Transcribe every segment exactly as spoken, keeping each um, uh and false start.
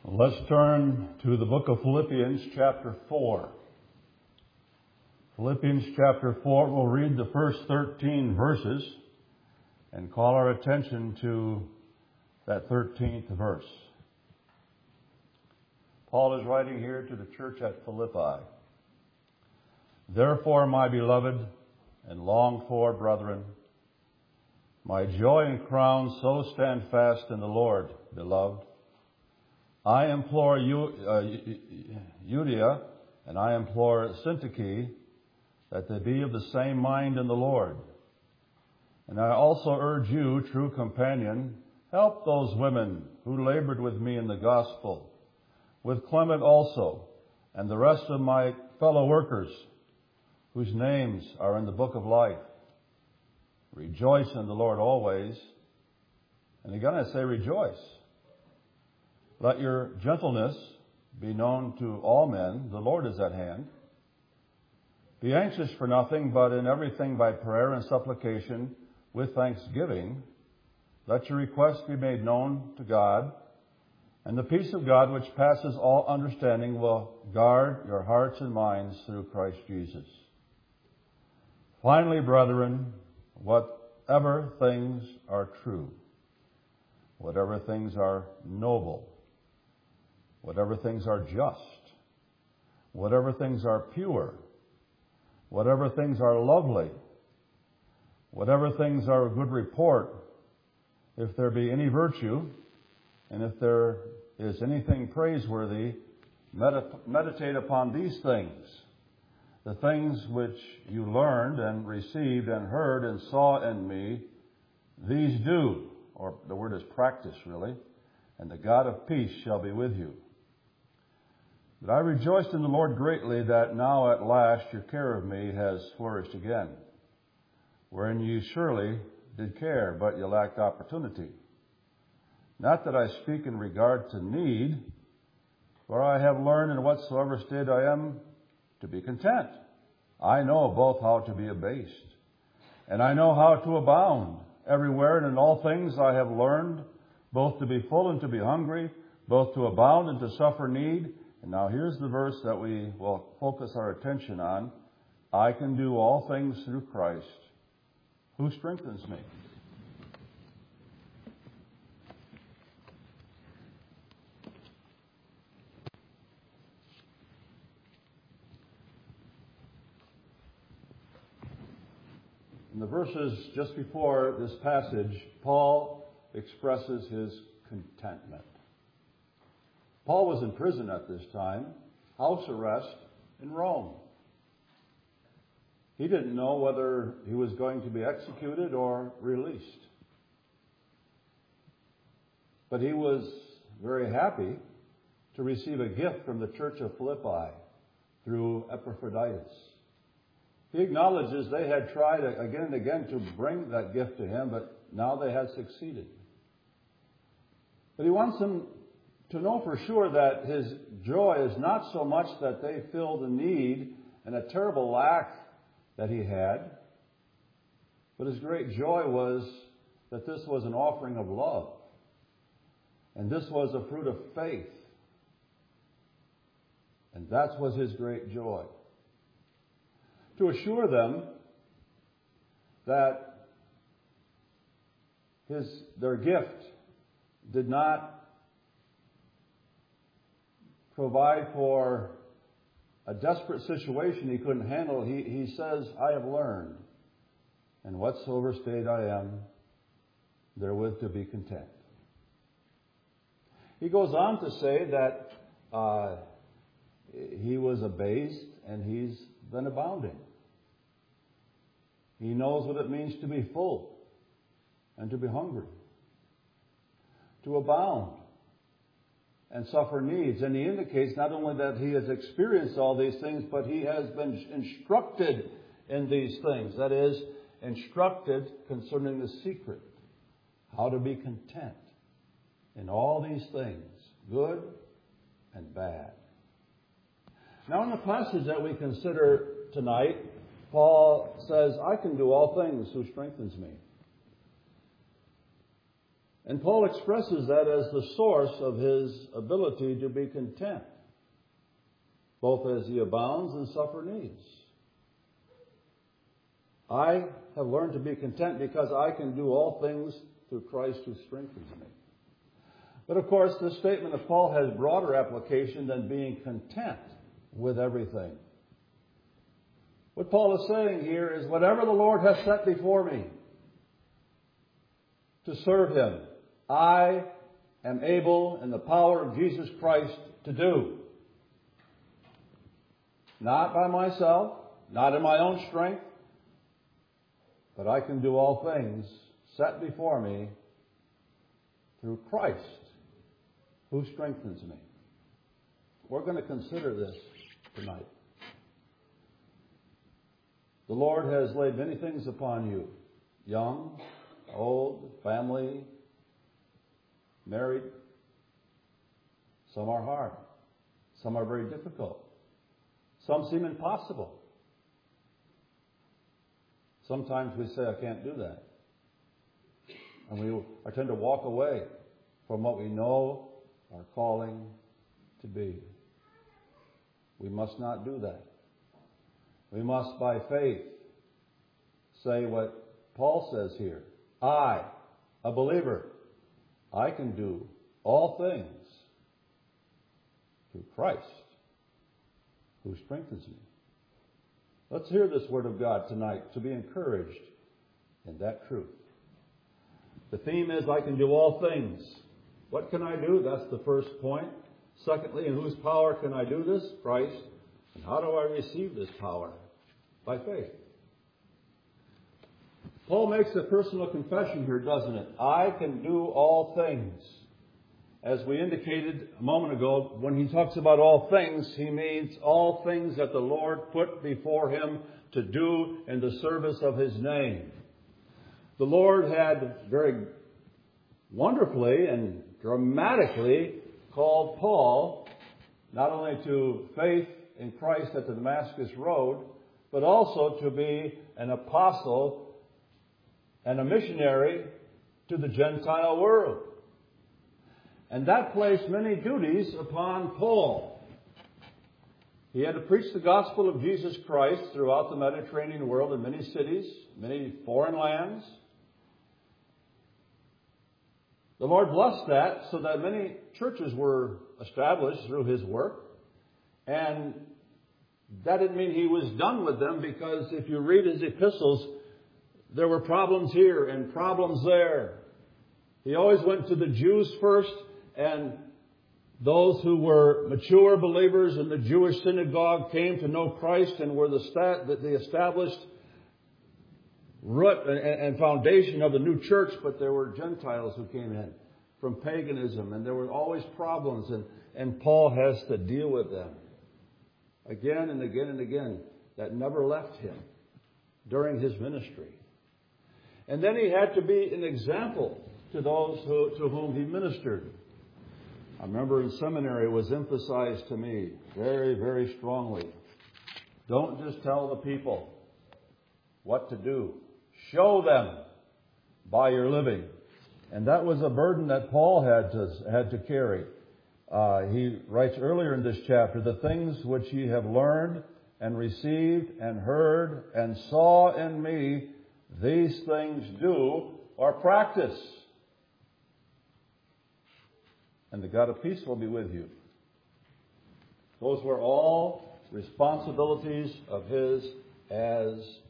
Let's turn to the book of Philippians chapter four. Philippians chapter four, we'll read the first thirteen verses and call our attention to that thirteenth verse. Paul is writing here to the church at Philippi. Therefore, my beloved and longed for brethren, my joy and crown, so stand fast in the Lord, beloved. I implore you, uh, Euodia, and I implore Syntyche, that they be of the same mind in the Lord. And I also urge you, true companion, help those women who labored with me in the gospel, with Clement also, and the rest of my fellow workers, whose names are in the book of life. Rejoice in the Lord always. And again I say rejoice. Let your gentleness be known to all men. The Lord is at hand. Be anxious for nothing, but in everything by prayer and supplication with thanksgiving, let your requests be made known to God, and the peace of God, which passes all understanding, will guard your hearts and minds through Christ Jesus. Finally, brethren, whatever things are true, whatever things are noble, whatever things are just, whatever things are pure, whatever things are lovely, whatever things are of good report, if there be any virtue, and if there is anything praiseworthy, medit- meditate upon these things. The things which you learned and received and heard and saw in me, these do, or the word is practice really, and the God of peace shall be with you. But I rejoiced in the Lord greatly that now at last your care of me has flourished again, wherein you surely did care, but you lacked opportunity. Not that I speak in regard to need, for I have learned in whatsoever state I am to be content. I know both how to be abased, and I know how to abound. Everywhere and in all things I have learned both to be full and to be hungry, both to abound and to suffer need. And now here's the verse that we will focus our attention on. I can do all things through Christ, who strengthens me. In the verses just before this passage, Paul expresses his contentment. Paul was in prison at this time, house arrest in Rome. He didn't know whether he was going to be executed or released. But he was very happy to receive a gift from the church of Philippi through Epaphroditus. He acknowledges they had tried again and again to bring that gift to him, but now they had succeeded. But he wants them to know for sure that his joy is not so much that they filled a need and a terrible lack that he had, but his great joy was that this was an offering of love, and this was a fruit of faith, and that was his great joy. To assure them that his their gift did not provide for a desperate situation he couldn't handle, he, he says, I have learned, in whatsoever state I am, therewith to be content. He goes on to say that uh, he was abased and he's been abounding. He knows what it means to be full and to be hungry, to abound and suffer needs. And he indicates not only that he has experienced all these things, but he has been instructed in these things. That is, instructed concerning the secret, how to be content in all these things, good and bad. Now in the passage that we consider tonight, Paul says, I can do all things who strengthens me. And Paul expresses that as the source of his ability to be content, both as he abounds and suffer needs. I have learned to be content because I can do all things through Christ who strengthens me. But of course, this statement of Paul has broader application than being content with everything. What Paul is saying here is whatever the Lord has set before me to serve Him, I am able in the power of Jesus Christ to do. Not by myself, not in my own strength, but I can do all things set before me through Christ who strengthens me. We're going to consider this tonight. The Lord has laid many things upon you, young, old, family, married. Some are hard. Some are very difficult. Some seem impossible. Sometimes we say, I can't do that. And we I tend to walk away from what we know our calling to be. We must not do that. We must, by faith, say what Paul says here. I, a believer, I can do all things through Christ who strengthens me. Let's hear this word of God tonight to be encouraged in that truth. The theme is, I can do all things. What can I do? That's the first point. Secondly, in whose power can I do this? Christ. And how do I receive this power? By faith. Paul makes a personal confession here, doesn't it? I can do all things. As we indicated a moment ago, when he talks about all things, he means all things that the Lord put before him to do in the service of His name. The Lord had very wonderfully and dramatically called Paul not only to faith in Christ at the Damascus Road, but also to be an apostle and a missionary to the Gentile world. And that placed many duties upon Paul. He had to preach the gospel of Jesus Christ throughout the Mediterranean world in many cities, many foreign lands. The Lord blessed that so that many churches were established through his work. And that didn't mean he was done with them, because if you read his epistles, there were problems here and problems there. He always went to the Jews first, and those who were mature believers in the Jewish synagogue came to know Christ and were the, stat, the established root and foundation of the new church. But there were Gentiles who came in from paganism, and there were always problems, and, and Paul has to deal with them again and again and again. That never left him during his ministry. And then he had to be an example to those who, to whom he ministered. I remember in seminary it was emphasized to me very, very strongly. Don't just tell the people what to do. Show them by your living. And that was a burden that Paul had to, had to carry. Uh, he writes earlier in this chapter, the things which ye have learned and received and heard and saw in me, these things do or practice. And the God of peace will be with you. Those were all responsibilities of his as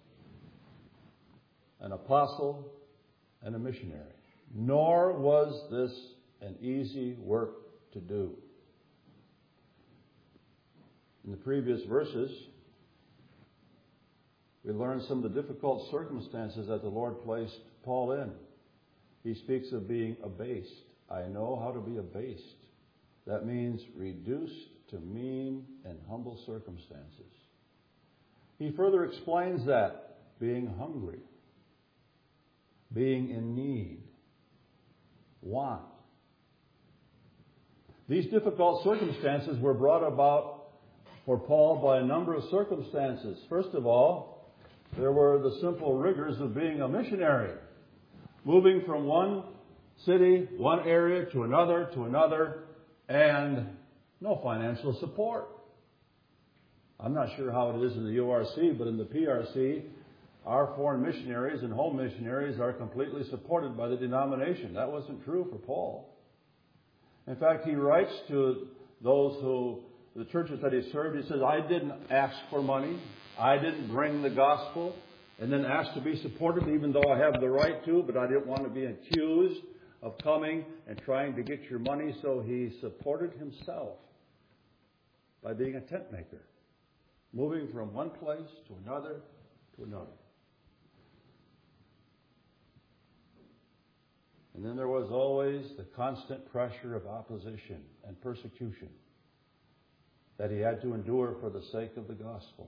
an apostle and a missionary. Nor was this an easy work to do. In the previous verses, we learned some of the difficult circumstances that the Lord placed Paul in. He speaks of being abased. I know how to be abased. That means reduced to mean and humble circumstances. He further explains that being hungry, being in need, want. These difficult circumstances were brought about for Paul by a number of circumstances. First of all, there were the simple rigors of being a missionary, moving from one city, one area to another, to another, and no financial support. I'm not sure how it is in the U R C, but in the P R C, our foreign missionaries and home missionaries are completely supported by the denomination. That wasn't true for Paul. In fact, he writes to those who, the churches that he served, he says, I didn't ask for money. I didn't bring the gospel and then ask to be supported, even though I have the right to, but I didn't want to be accused of coming and trying to get your money. So he supported himself by being a tent maker, moving from one place to another to another. And then there was always the constant pressure of opposition and persecution that he had to endure for the sake of the gospel.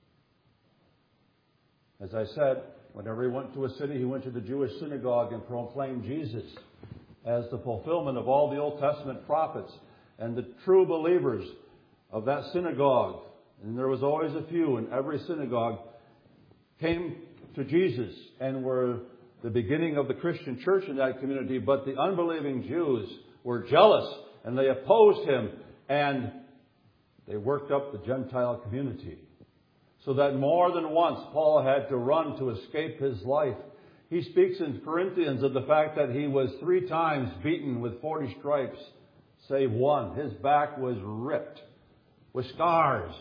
As I said, whenever he went to a city, he went to the Jewish synagogue and proclaimed Jesus as the fulfillment of all the Old Testament prophets and the true believers of that synagogue. And there was always a few in every synagogue came to Jesus and were the beginning of the Christian church in that community. But the unbelieving Jews were jealous and they opposed him, and they worked up the Gentile community. So that more than once Paul had to run to escape his life. He speaks in Corinthians of the fact that he was three times beaten with forty stripes, save one. His back was ripped with scars.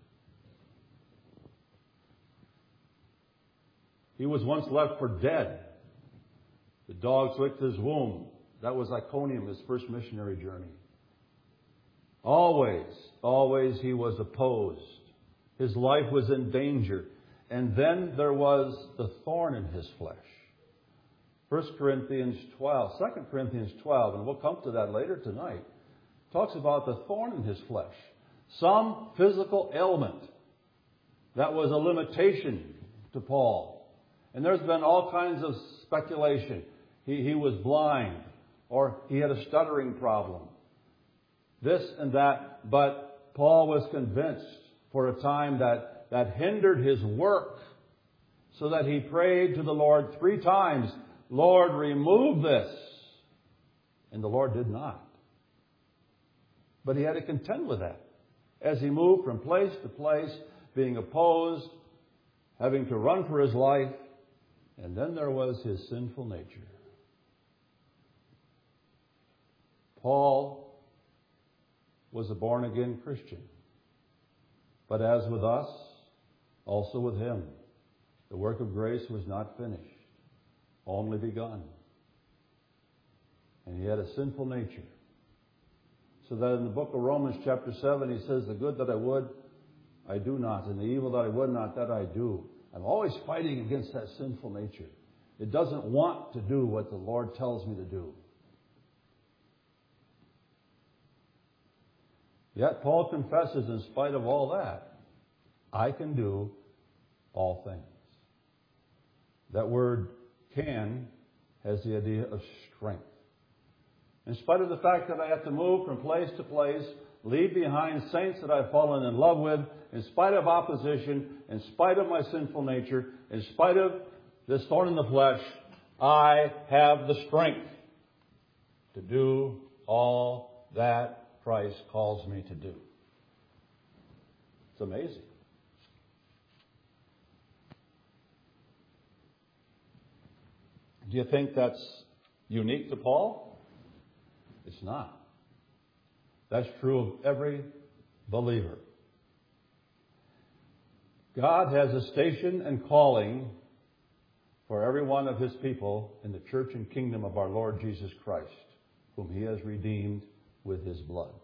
He was once left for dead. The dogs licked his wound. That was Iconium, his first missionary journey. Always, always he was opposed. His life was in danger. And then there was the thorn in his flesh. First Corinthians twelve, Second Corinthians twelve, and we'll come to that later tonight, talks about the thorn in his flesh. Some physical ailment that was a limitation to Paul. And there's been all kinds of speculation. He, he was blind, or he had a stuttering problem. This and that. But Paul was convinced for a time that that hindered his work, so that he prayed to the Lord three times, Lord, remove this. And the Lord did not. But he had to contend with that as he moved from place to place, being opposed, having to run for his life. And then there was his sinful nature. Paul was a born-again Christian. But as with us, also with him, the work of grace was not finished, only begun. And he had a sinful nature. So that in the book of Romans chapter seven, he says, the good that I would, I do not, and the evil that I would not, that I do. I'm always fighting against that sinful nature. It doesn't want to do what the Lord tells me to do. Yet Paul confesses, in spite of all that, I can do all things. That word can has the idea of strength. In spite of the fact that I have to move from place to place, leave behind saints that I've fallen in love with, in spite of opposition, in spite of my sinful nature, in spite of this thorn in the flesh, I have the strength to do all that Christ calls me to do. It's amazing. Do you think that's unique to Paul? It's not. That's true of every believer. God has a station and calling for every one of his people in the church and kingdom of our Lord Jesus Christ, whom he has redeemed with his blood.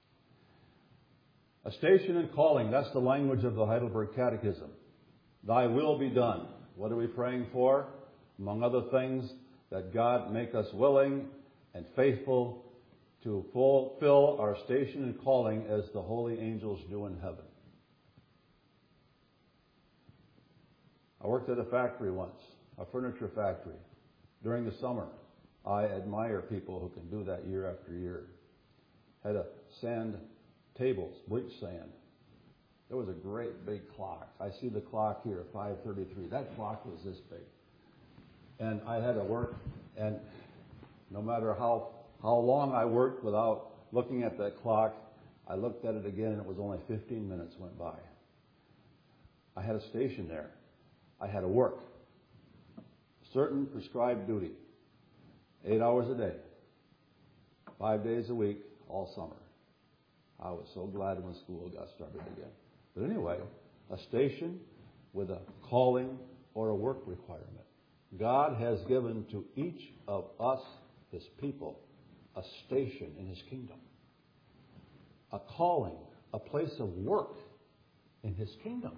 A station and calling, that's the language of the Heidelberg Catechism. Thy will be done. What are we praying for? Among other things, that God make us willing and faithful to fulfill our station and calling as the holy angels do in heaven. I worked at a factory once, a furniture factory. During the summer, I admire people who can do that year after year. Had a sand tables, bleach sand. There was a great big clock. I see the clock here, five thirty-three. That clock was this big. And I had to work, and No matter how, how long I worked without looking at that clock, I looked at it again and it was only fifteen minutes went by. I had a station there. I had to work. Certain prescribed duty. Eight hours a day. Five days a week, all summer. I was so glad when school got started again. But anyway, a station with a calling or a work requirement. God has given to each of us, His people, a station in His kingdom. A calling, a place of work in His kingdom.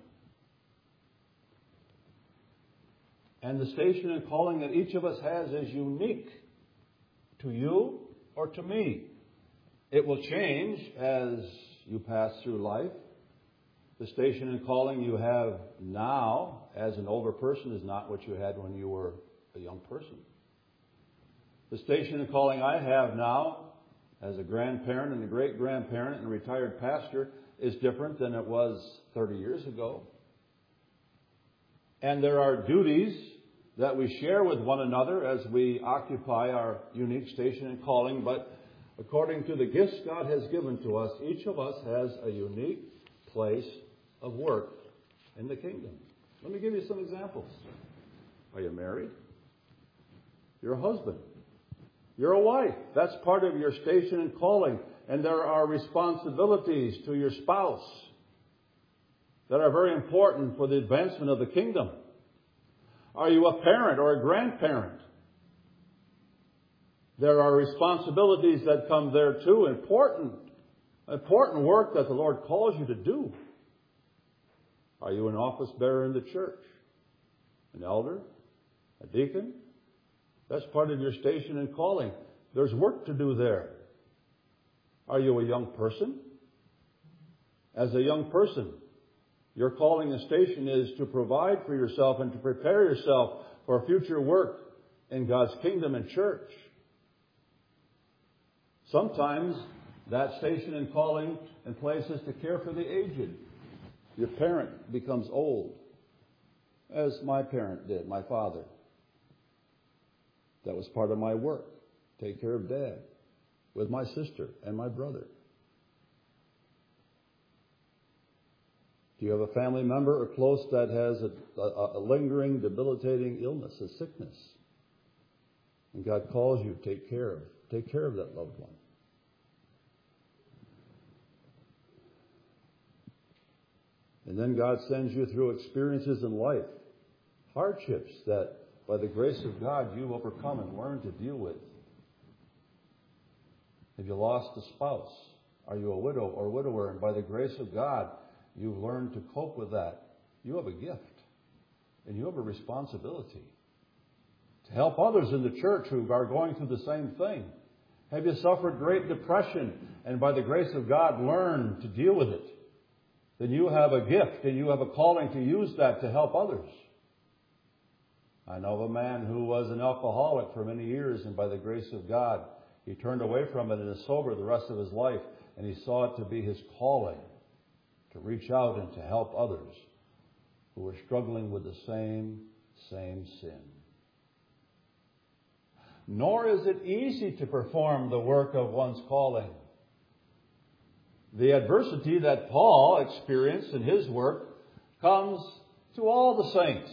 And the station and calling that each of us has is unique to you or to me. It will change as you pass through life. The station and calling you have now as an older person is not what you had when you were a young person. The station and calling I have now as a grandparent and a great-grandparent and a retired pastor is different than it was thirty years ago. And there are duties that we share with one another as we occupy our unique station and calling, but according to the gifts God has given to us, each of us has a unique place of work in the kingdom. Let me give you some examples. Are you married? You're a husband. You're a wife. That's part of your station and calling. And there are responsibilities to your spouse that are very important for the advancement of the kingdom. Are you a parent or a grandparent? There are responsibilities that come there too. Important, important work that the Lord calls you to do. Are you an office bearer in the church? An elder? A deacon? That's part of your station and calling. There's work to do there. Are you a young person? As a young person, your calling and station is to provide for yourself and to prepare yourself for future work in God's kingdom and church. Sometimes that station and calling and place is to care for the aged. Your parent becomes old, as my parent did, my father. That was part of my work. Take care of Dad with my sister and my brother. Do you have a family member or close that has a, a, a lingering, debilitating illness, a sickness? And God calls you to take care of, take care of that loved one. And then God sends you through experiences in life, hardships that by the grace of God you've overcome and learned to deal with. Have you lost a spouse? Are you a widow or widower? And by the grace of God, you've learned to cope with that. You have a gift. And you have a responsibility to help others in the church who are going through the same thing. Have you suffered great depression and by the grace of God learned to deal with it? Then you have a gift and you have a calling to use that to help others. I know of a man who was an alcoholic for many years, and by the grace of God, he turned away from it and is sober the rest of his life, and he saw it to be his calling to reach out and to help others who were struggling with the same, same sin. Nor is it easy to perform the work of one's calling. The adversity that Paul experienced in his work comes to all the saints.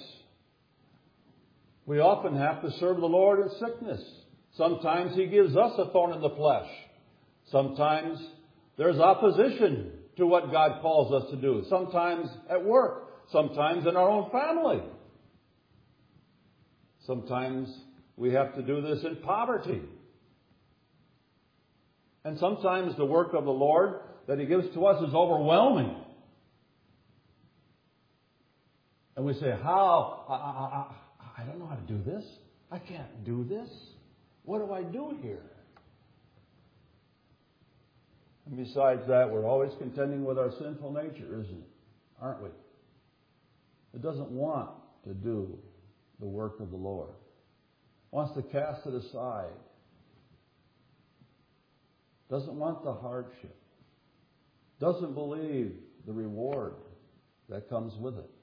We often have to serve the Lord in sickness. Sometimes He gives us a thorn in the flesh. Sometimes there's opposition to what God calls us to do. Sometimes at work. Sometimes in our own family. Sometimes we have to do this in poverty. And sometimes the work of the Lord that He gives to us is overwhelming. And we say, how? I, I, I, I don't know how to do this. I can't do this. What do I do here? And besides that, we're always contending with our sinful nature, isn't it? Aren't we? It doesn't want to do the work of the Lord. It wants to cast it aside. Doesn't want the hardship. Doesn't believe the reward that comes with it.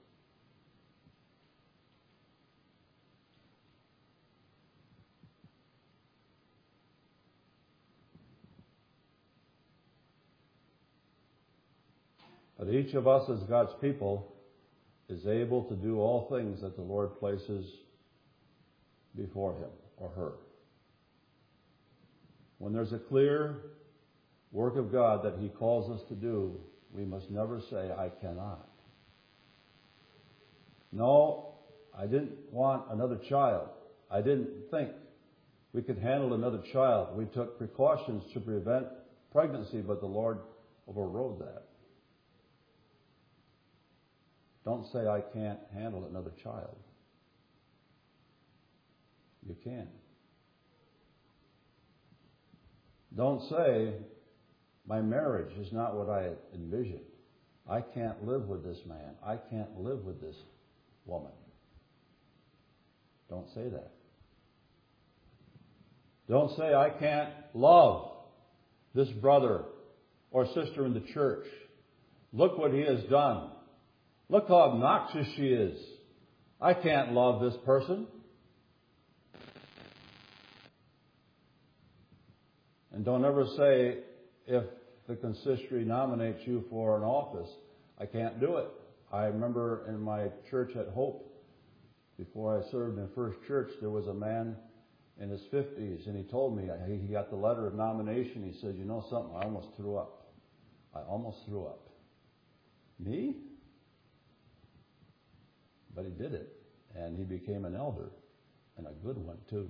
But each of us as God's people is able to do all things that the Lord places before him or her. When there's a clear work of God that he calls us to do, we must never say, I cannot. No, I didn't want another child. I didn't think we could handle another child. We took precautions to prevent pregnancy, but the Lord overrode that. Don't say, I can't handle another child. You can. Don't say, my marriage is not what I envisioned. I can't live with this man. I can't live with this woman. Don't say that. Don't say, I can't love this brother or sister in the church. Look what he has done. Look how obnoxious she is. I can't love this person. And don't ever say, if the consistory nominates you for an office, I can't do it. I remember in my church at Hope, before I served in First Church, there was a man in his fifties, and he told me, he got the letter of nomination. He said, you know something, I almost threw up. I almost threw up. Me? But he did it, and he became an elder, and a good one too.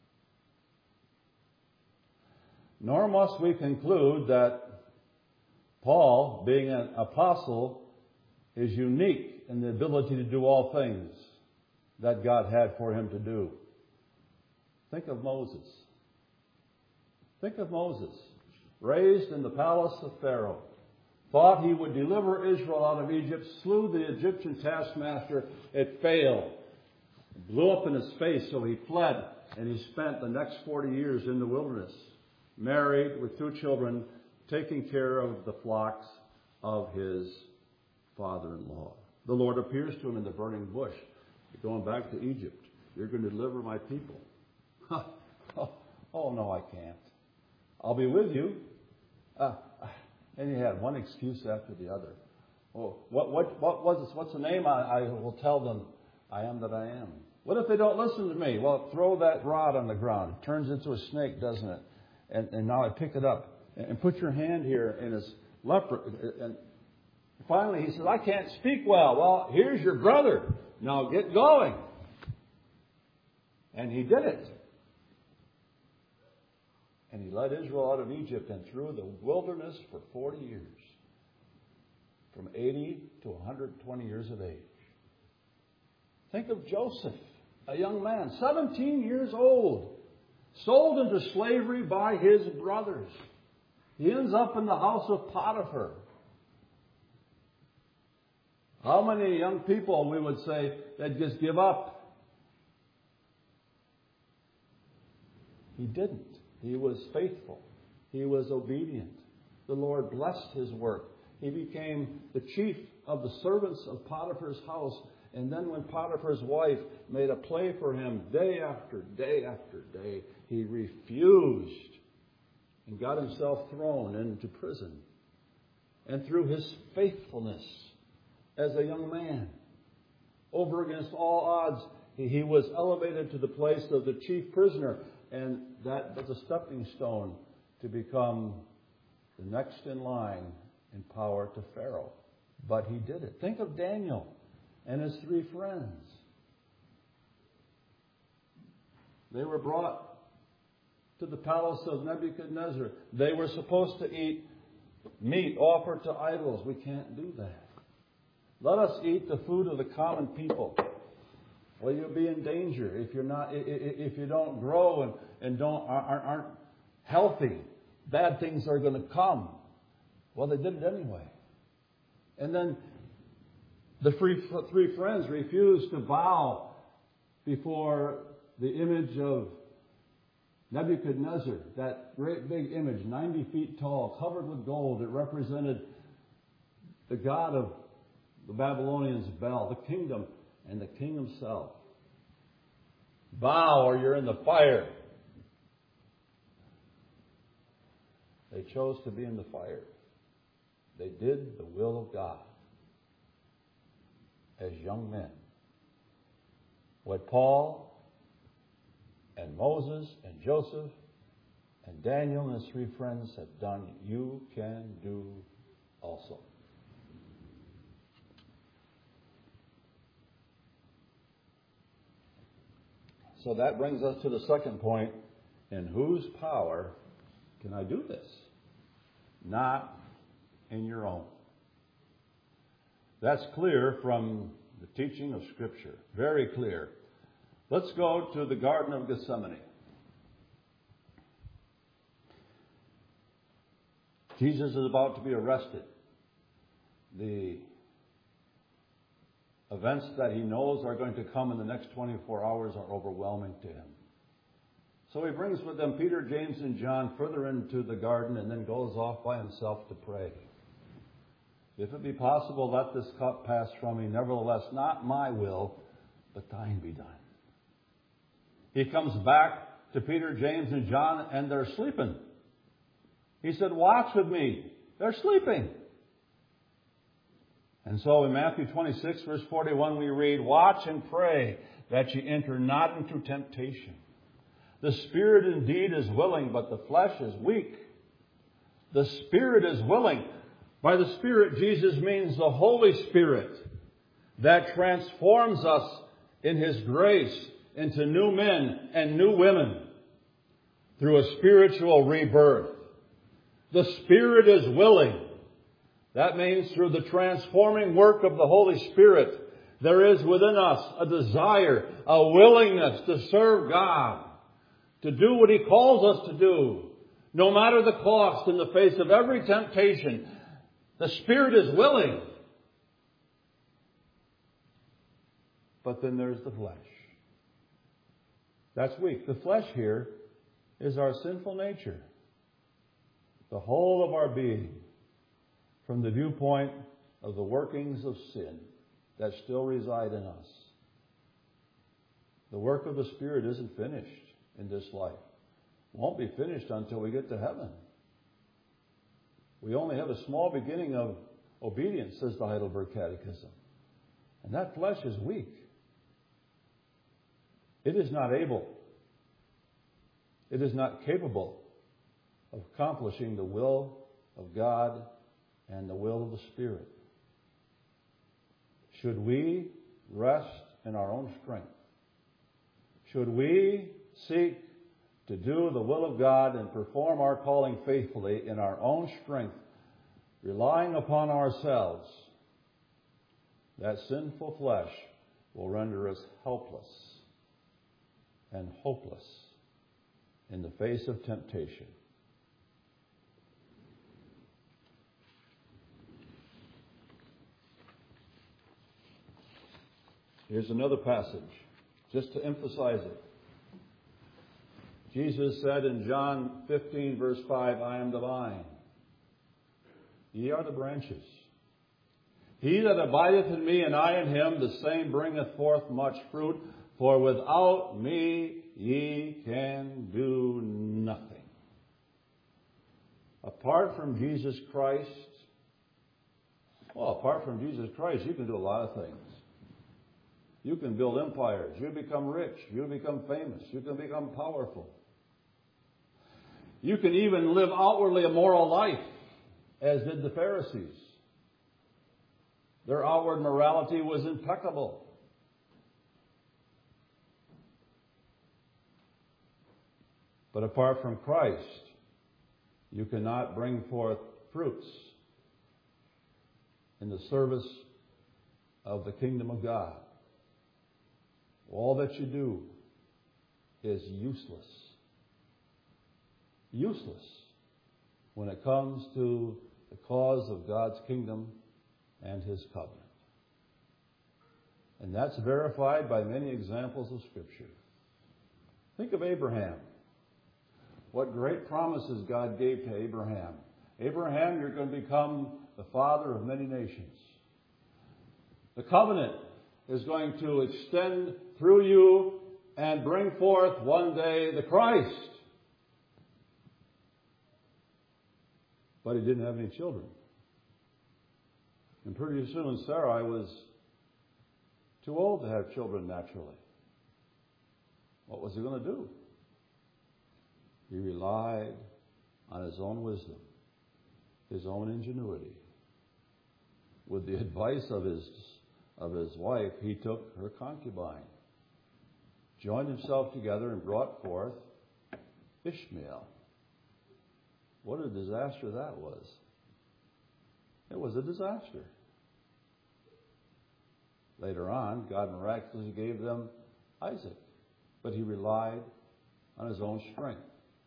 Nor must we conclude that Paul, being an apostle, is unique in the ability to do all things that God had for him to do. Think of Moses. Think of Moses, raised in the palace of Pharaoh, thought he would deliver Israel out of Egypt, slew the Egyptian taskmaster, it failed. It blew up in his face, so he fled, and he spent the next forty years in the wilderness, married with two children, taking care of the flocks of his father-in-law. The Lord appears to him in the burning bush. You're going back to Egypt. You're going to deliver my people. oh, oh, no, I can't. I'll be with you. Uh, and he had one excuse after the other. Oh, what, what, what was this? What's the name? I, I will tell them I am that I am. What if they don't listen to me? Well, throw that rod on the ground. It turns into a snake, doesn't it? And, and now I pick it up. And put your hand here in his leper. And finally he says, I can't speak well. Well, here's your brother. Now get going. And he did it. And he led Israel out of Egypt and through the wilderness for forty years. From eighty to one hundred twenty years of age. Think of Joseph, a young man, seventeen years old, sold into slavery by his brothers. He ends up in the house of Potiphar. How many young people, we would say, that just give up? He didn't. He was faithful. He was obedient. The Lord blessed his work. He became the chief of the servants of Potiphar's house. And then when Potiphar's wife made a play for him day after day after day, he refused and got himself thrown into prison. And through his faithfulness as a young man, over against all odds, he, he was elevated to the place of the chief prisoner. And that was a stepping stone to become the next in line in power to Pharaoh. But he did it. Think of Daniel and his three friends. They were brought to the palace of Nebuchadnezzar. They were supposed to eat meat offered to idols. We can't do that. Let us eat the food of the common people. Well, you'll be in danger if you're not, if you don't grow and, and don't aren't healthy. Bad things are going to come. Well, they did it anyway. And then the three, three friends refused to bow before the image of Nebuchadnezzar, that great big image, ninety feet tall, covered with gold. It represented the god of the Babylonians, Bel, the kingdom, and the king himself. Bow or you're in the fire. They chose to be in the fire. They did the will of God as young men. What Paul and Moses and Joseph and Daniel and his three friends have done, you can do also. So that brings us to the second point. In whose power can I do this? Not in your own. That's clear from the teaching of Scripture. Very clear. Let's go to the Garden of Gethsemane. Jesus is about to be arrested. The events that he knows are going to come in the next twenty-four hours are overwhelming to him. So he brings with them Peter, James, and John further into the garden and then goes off by himself to pray. If it be possible, let this cup pass from me. Nevertheless, not my will, but thine be done. He comes back to Peter, James, and John, and they're sleeping. He said, watch with me. They're sleeping. And so in Matthew twenty-six, verse forty-one, we read, watch and pray that ye enter not into temptation. The spirit indeed is willing, but the flesh is weak. The spirit is willing. By the Spirit, Jesus means the Holy Spirit that transforms us in His grace into new men and new women through a spiritual rebirth. The Spirit is willing. That means through the transforming work of the Holy Spirit, there is within us a desire, a willingness to serve God, to do what He calls us to do, no matter the cost, in the face of every temptation. The Spirit is willing. But then there's the flesh. That's weak. The flesh here is our sinful nature. The whole of our being, from the viewpoint of the workings of sin that still reside in us. The work of the Spirit isn't finished in this life. Won't be finished until we get to heaven. We only have a small beginning of obedience, says the Heidelberg Catechism. And that flesh is weak. It is not able. It is not capable of accomplishing the will of God and the will of the Spirit. Should we rest in our own strength? Should we seek to do the will of God and perform our calling faithfully in our own strength, relying upon ourselves, that sinful flesh will render us helpless and hopeless in the face of temptation. Here's another passage, just to emphasize it. Jesus said in John fifteen, verse five, I am the vine. Ye are the branches. He that abideth in me and I in him, the same bringeth forth much fruit. For without me ye can do nothing. Apart from Jesus Christ, well, apart from Jesus Christ, you can do a lot of things. You can build empires. You become rich. You become famous. You can become powerful. You can even live outwardly a moral life, as did the Pharisees. Their outward morality was impeccable. But apart from Christ, you cannot bring forth fruits in the service of the kingdom of God. All that you do is useless. Useless when it comes to the cause of God's kingdom and His covenant. And that's verified by many examples of Scripture. Think of Abraham. What great promises God gave to Abraham. Abraham, you're going to become the father of many nations. The covenant is going to extend through you and bring forth one day the Christ. But he didn't have any children. And pretty soon Sarai was too old to have children naturally. What was he going to do? He relied on his own wisdom, his own ingenuity. With the advice of his of his wife, he took her concubine, joined himself together, and brought forth Ishmael. What a disaster that was. It was a disaster. Later on, God miraculously gave them Isaac, but he relied on his own strength.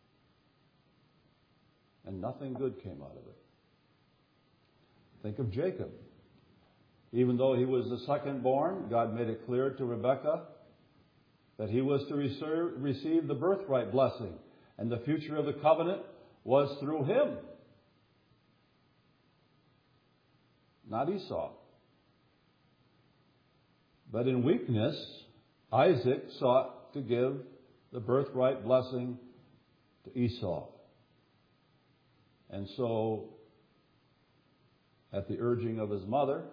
And nothing good came out of it. Think of Jacob. Even though he was the second born, God made it clear to Rebekah that he was to receive the birthright blessing, and the future of the covenant was through him, not Esau. But in weakness, Isaac sought to give the birthright blessing to Esau. And so, at the urging of his mother,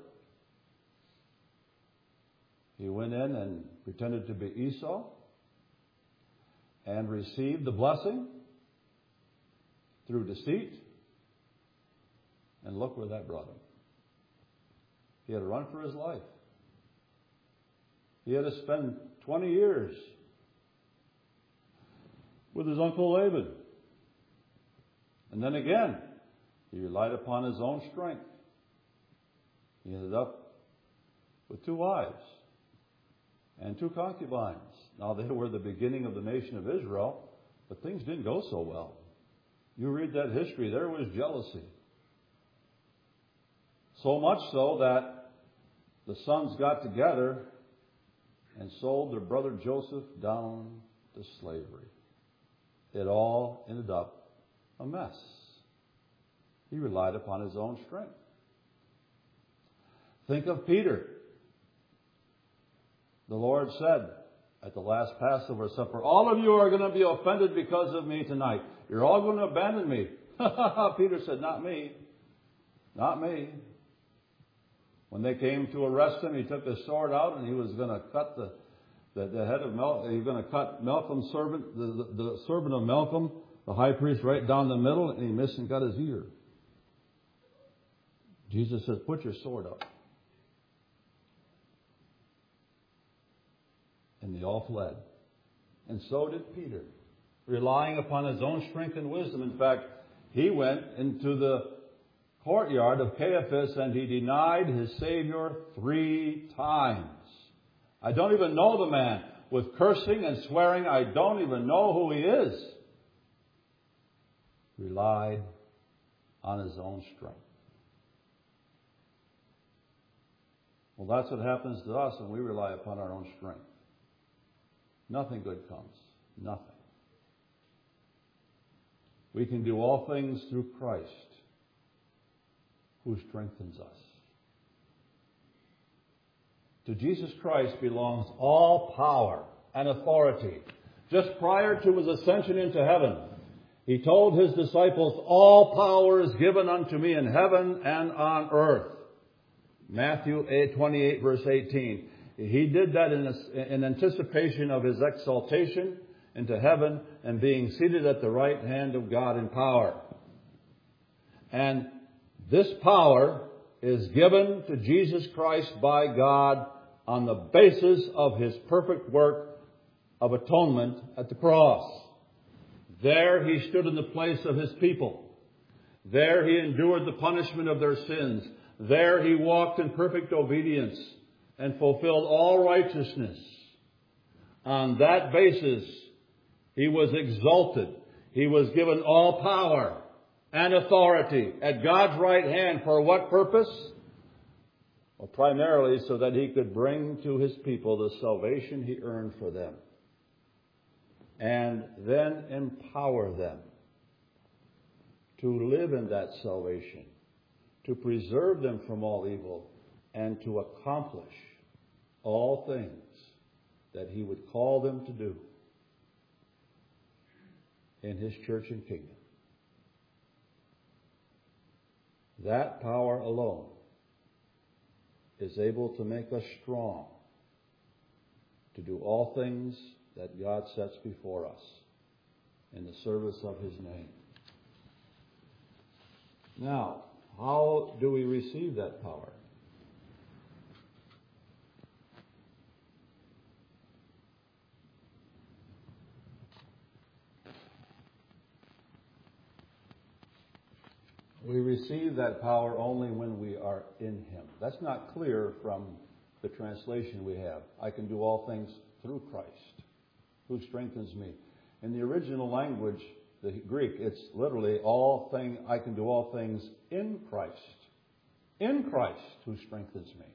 he went in and pretended to be Esau and received the blessing through deceit. And look where that brought him. He had to run for his life. He had to spend twenty years with his uncle Laban. And then again, he relied upon his own strength. He ended up with two wives and two concubines. Now, they were the beginning of the nation of Israel, but things didn't go so well. You read that history, there was jealousy. So much so that the sons got together and sold their brother Joseph down to slavery. It all ended up a mess. He relied upon his own strength. Think of Peter. The Lord said at the last Passover supper, all of you are going to be offended because of me tonight. You're all going to abandon me. Peter said, not me. Not me. When they came to arrest him, he took his sword out and he was going to cut the, the, the head of Malcolm. He was going to cut Malcolm's servant, the, the, the servant of Malcolm, the high priest, right down the middle, and he missed and got his ear. Jesus says, put your sword up. And they all fled. And so did Peter, relying upon his own strength and wisdom. In fact, he went into the courtyard of Caiaphas and he denied his Savior three times. I don't even know the man. With cursing and swearing, I don't even know who he is. Relied on his own strength. Well, that's what happens to us when we rely upon our own strength. Nothing good comes. Nothing. We can do all things through Christ, who strengthens us. To Jesus Christ belongs all power and authority. Just prior to his ascension into heaven, he told his disciples, all power is given unto me in heaven and on earth. Matthew twenty-eight, verse eighteen. He did that in, in anticipation of his exaltation into heaven and being seated at the right hand of God in power. And this power is given to Jesus Christ by God on the basis of his perfect work of atonement at the cross. There he stood in the place of his people. There he endured the punishment of their sins. There he walked in perfect obedience and fulfilled all righteousness. On that basis, he was exalted. He was given all power and authority at God's right hand. For what purpose? Well, primarily so that he could bring to his people the salvation he earned for them. And then empower them to live in that salvation, to preserve them from all evil, and to accomplish all things that he would call them to do in his church and kingdom. That power alone is able to make us strong to do all things that God sets before us in the service of His name. Now, how do we receive that power? We receive that power only when we are in Him. That's not clear from the translation we have. I can do all things through Christ, who strengthens me. In the original language, the Greek, it's literally all thing. I can do all things in Christ. In Christ, who strengthens me.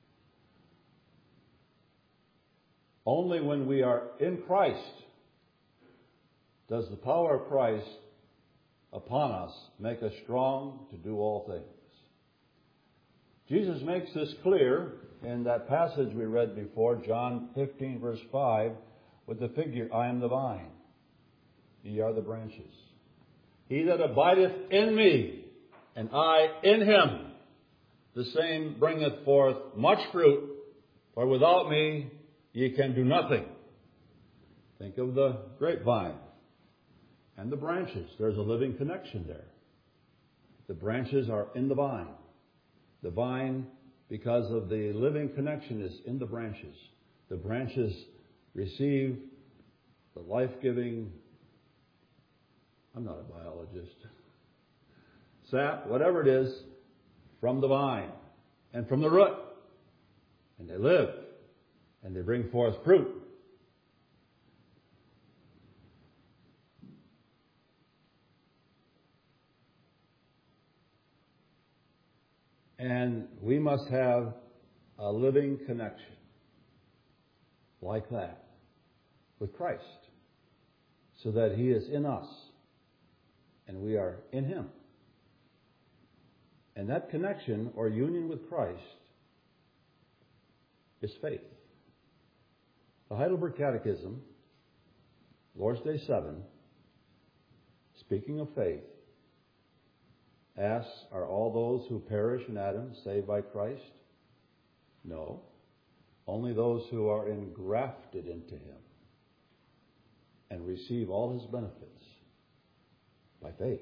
Only when we are in Christ does the power of Christ upon us make us strong to do all things. Jesus makes this clear in that passage we read before, John fifteen, verse five, with the figure, I am the vine, ye are the branches. He that abideth in me, and I in him, the same bringeth forth much fruit, for without me ye can do nothing. Think of the grapevine and the branches. There's a living connection there. The branches are in the vine. The vine, because of the living connection, is in the branches. The branches receive the life-giving, I'm not a biologist, sap, whatever it is, from the vine and from the root. And they live and they bring forth fruit. And we must have a living connection like that with Christ, so that He is in us and we are in Him. And that connection or union with Christ is faith. The Heidelberg Catechism, Lord's Day seven, speaking of faith, asks, are all those who perish in Adam saved by Christ? No. Only those who are engrafted into Him and receive all His benefits by faith.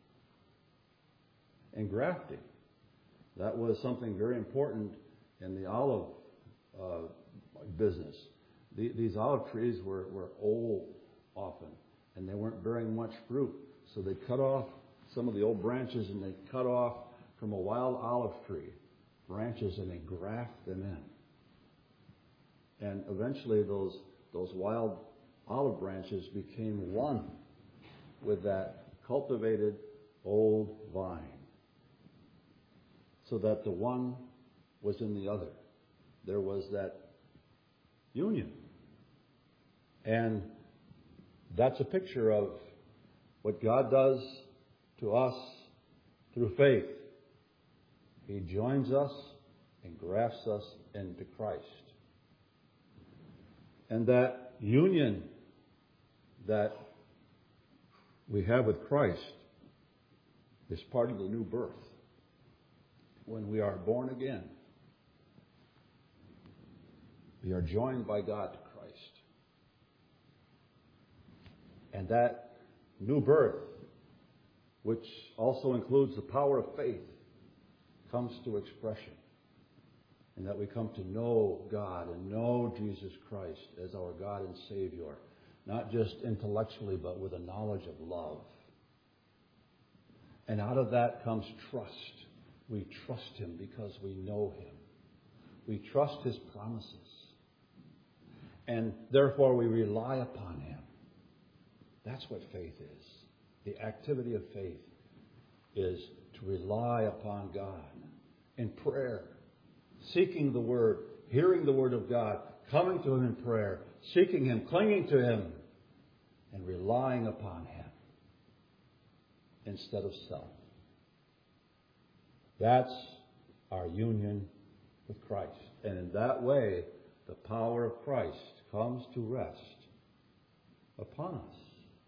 Engrafting. That was something very important in the olive uh, business. The, these olive trees were, were old often, and they weren't bearing much fruit. So they cut off some of the old branches, and they cut off from a wild olive tree branches, and they graft them in. And eventually those those wild olive branches became one with that cultivated old vine, so that the one was in the other. There was that union. And that's a picture of what God does to us through faith. He joins us and grafts us into Christ. And that union that we have with Christ is part of the new birth. When we are born again, we are joined by God to Christ. And that new birth, which also includes the power of faith, comes to expression. And that we come to know God and know Jesus Christ as our God and Savior, not just intellectually, but with a knowledge of love. And out of that comes trust. We trust Him because we know Him. We trust His promises. And therefore we rely upon Him. That's what faith is. The activity of faith is to rely upon God in prayer, seeking the Word, hearing the Word of God, coming to Him in prayer, seeking Him, clinging to Him, and relying upon Him instead of self. That's our union with Christ. And in that way, the power of Christ comes to rest upon us.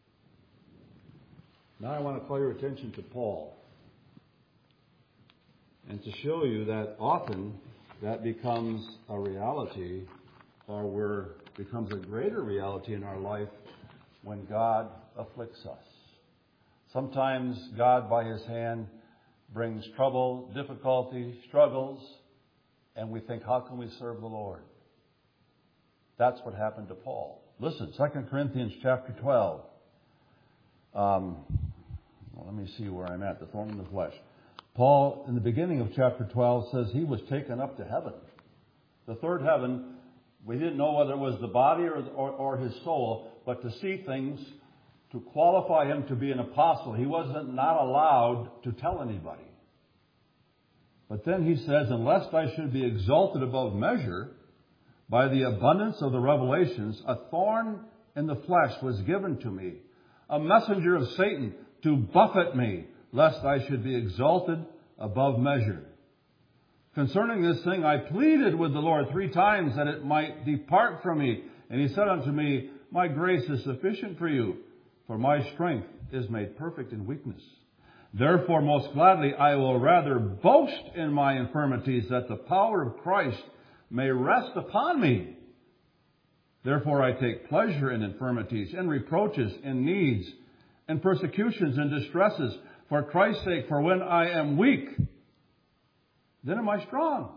Now I want to call your attention to Paul, and to show you that often that becomes a reality, or we're, becomes a greater reality in our life when God afflicts us. Sometimes God, by His hand, brings trouble, difficulty, struggles, and we think, how can we serve the Lord? That's what happened to Paul. Listen, Second Corinthians chapter twelve. Um, well, let me see where I'm at, the thorn in the flesh. Paul, in the beginning of chapter twelve, says he was taken up to heaven. The third heaven, we didn't know whether it was the body or, or, or his soul, but to see things, to qualify him to be an apostle, he wasn't not allowed to tell anybody. But then he says, unless I should be exalted above measure by the abundance of the revelations, a thorn in the flesh was given to me, a messenger of Satan to buffet me, lest I should be exalted above measure. Concerning this thing, I pleaded with the Lord three times that it might depart from me. And He said unto me, my grace is sufficient for you, for my strength is made perfect in weakness. Therefore, most gladly, I will rather boast in my infirmities, that the power of Christ may rest upon me. Therefore, I take pleasure in infirmities, in reproaches, in needs, in persecutions, and distresses, for Christ's sake. For when I am weak, then am I strong.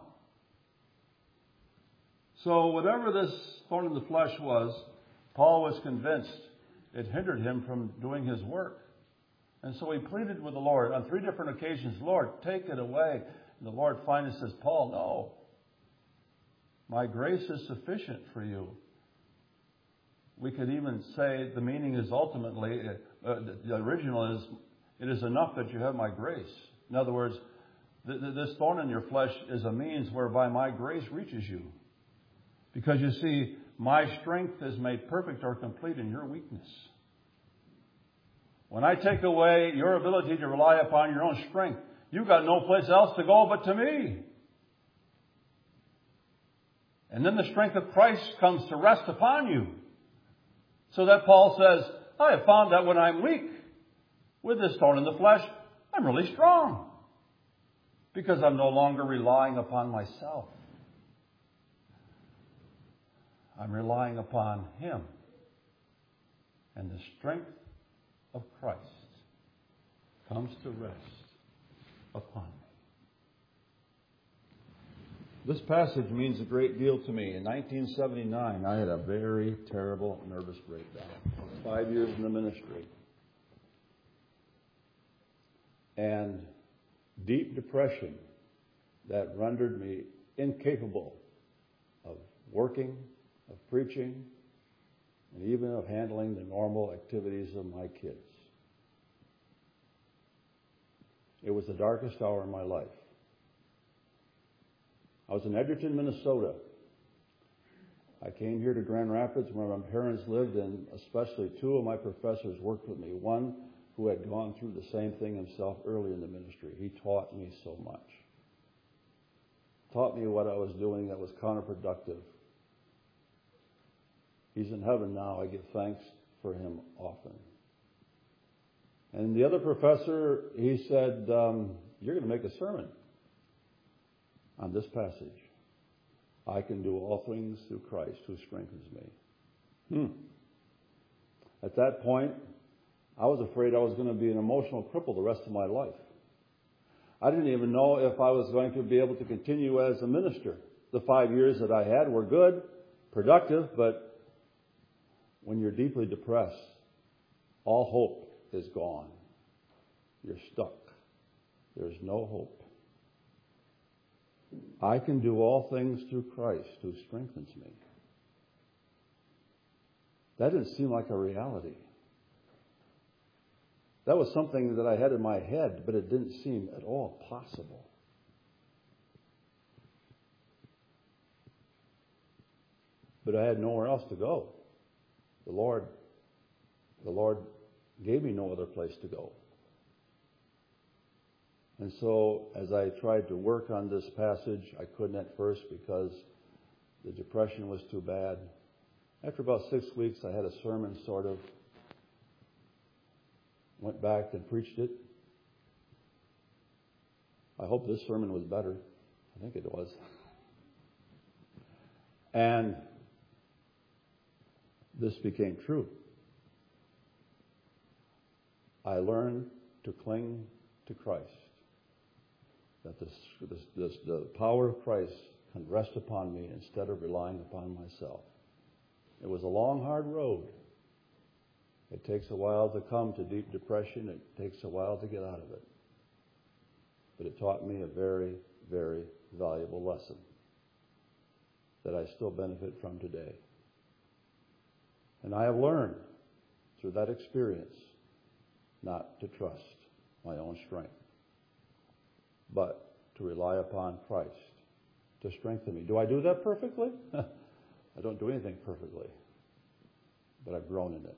So whatever this thorn in the flesh was, Paul was convinced it hindered him from doing his work. And so he pleaded with the Lord on three different occasions, Lord, take it away. And the Lord finally says, Paul, no. My grace is sufficient for you. We could even say the meaning is ultimately, uh, the original is, it is enough that you have my grace. In other words, th- th- this thorn in your flesh is a means whereby my grace reaches you. Because you see, my strength is made perfect or complete in your weakness. When I take away your ability to rely upon your own strength, you've got no place else to go but to me. And then the strength of Christ comes to rest upon you. So that Paul says, I have found that when I'm weak, with this thorn in the flesh, I'm really strong. Because I'm no longer relying upon myself. I'm relying upon Him. And the strength of Christ comes to rest upon me. This passage means a great deal to me. In nineteen seventy-nine, I had a very terrible nervous breakdown. Five years in the ministry. And deep depression that rendered me incapable of working, of preaching, and even of handling the normal activities of my kids. It was the darkest hour in my life. I was in Edgerton, Minnesota. I came here to Grand Rapids where my parents lived, and especially two of my professors worked with me. One who had gone through the same thing himself early in the ministry. He taught me so much. Taught me what I was doing that was counterproductive. He's in heaven now. I give thanks for him often. And the other professor, he said, um, you're going to make a sermon on this passage. I can do all things through Christ who strengthens me. Hmm. At that point, I was afraid I was going to be an emotional cripple the rest of my life. I didn't even know if I was going to be able to continue as a minister. The five years that I had were good, productive, but when you're deeply depressed, all hope is gone. You're stuck. There's no hope. I can do all things through Christ who strengthens me. That didn't seem like a reality. That was something that I had in my head, but it didn't seem at all possible. But I had nowhere else to go. The Lord, the Lord gave me no other place to go. And so, as I tried to work on this passage, I couldn't at first because the depression was too bad. After about six weeks, I had a sermon, sort of. Went back and preached it. I hope this sermon was better. I think it was. And this became true. I learned to cling to Christ. That this, this, this, the power of Christ can rest upon me instead of relying upon myself. It was a long, hard road. It takes a while to come to deep depression. It takes a while to get out of it. But it taught me a very, very valuable lesson that I still benefit from today. And I have learned through that experience not to trust my own strength, but to rely upon Christ to strengthen me. Do I do that perfectly? I don't do anything perfectly, but I've grown in it.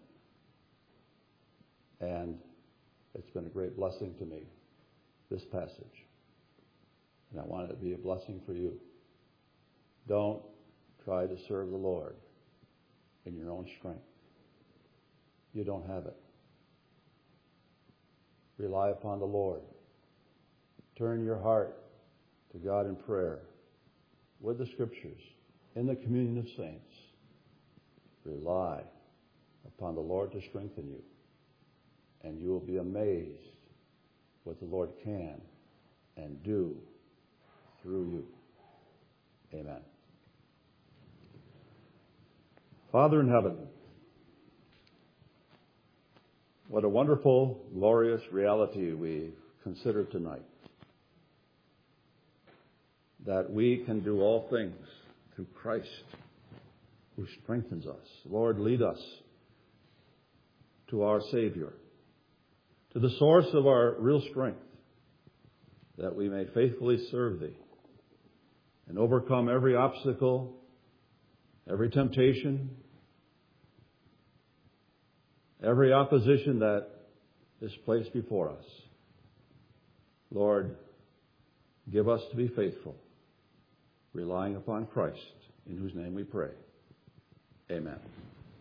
And it's been a great blessing to me, this passage. And I want it to be a blessing for you. Don't try to serve the Lord in your own strength. You don't have it. Rely upon the Lord. Turn your heart to God in prayer, with the Scriptures, in the communion of saints. Rely upon the Lord to strengthen you, and you will be amazed what the Lord can and do through you. Amen. Father in heaven, what a wonderful, glorious reality we consider tonight. That we can do all things through Christ who strengthens us. Lord, lead us to our Savior, to the source of our real strength, that we may faithfully serve Thee and overcome every obstacle, every temptation, every opposition that is placed before us. Lord, give us to be faithful, relying upon Christ, in whose name we pray. Amen.